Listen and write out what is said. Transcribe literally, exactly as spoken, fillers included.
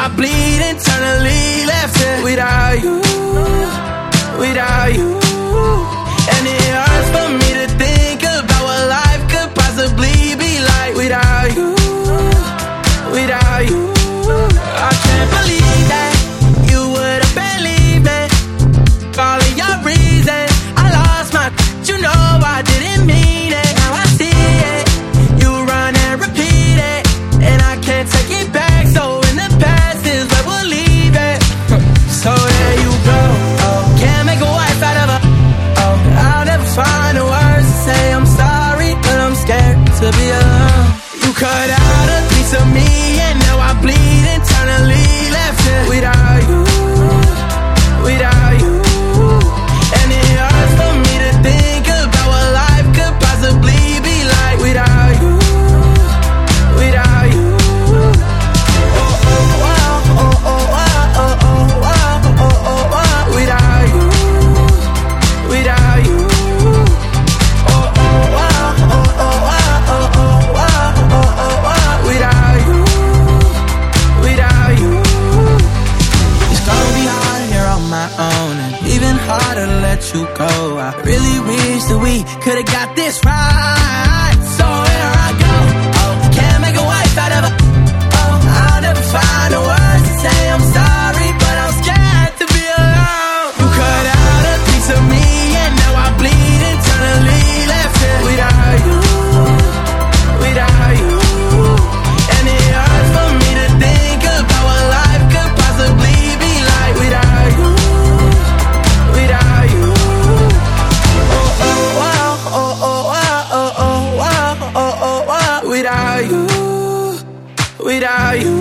bleed internally, left here without you, without you. And it hurts for me to think about what life could possibly be like without you, without you. I can't believe that you would have believed me. All of your reasons, I lost my, you know I didn't mean it. Now I see it, you run and repeat it, and I can't take it back. So in the past is where we'll leave it. So there you go. Oh, can't make a wife out of her. Oh, I'll never find the words to say I'm sorry, but I'm scared to be alone. You cut out a piece of me, and now I bleed internally, left here without you, without you. And it hurts for me to think about what life could possibly be like without you, without you. Oh, oh, oh, oh, oh, oh, oh, oh, oh, oh, oh, oh, without you, without you. Oh, oh, oh, oh, oh, oh, oh, oh, oh, oh, oh, without you, without you. It's gonna be hard here on my own, and even harder to let you go. I really wish that we could've got this right. So here I go. Oh, can't make a wife out of her. Oh, I'll never find the words to say I'm sorry, but I'm scared to be alone. You cut out a piece of me, and now I bleed internally, left here without you, without you. And it hurts for me to think about what life could possibly be like without you, without you. Oh, oh, oh, oh, oh, oh, oh, oh, oh, oh, oh, without you, without you.